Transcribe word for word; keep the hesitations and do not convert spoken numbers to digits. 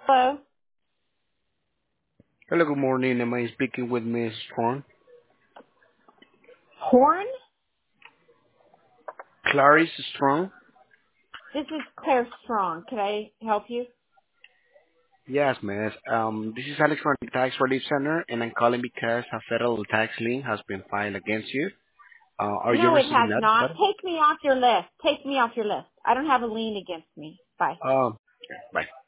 Hello. Hello, good morning. Am I speaking with Miss Strong? Horn? Clarice Strong? This is Claire Strong. Could I help you? Yes, miss. Um, this is Alex from the Tax Relief Center, and I'm calling because a federal tax lien has been filed against you. Uh, are you No, it receiving has that? not. What? Take me off your list. Take me off your list. I don't have a lien against me. Bye. Um, Bye.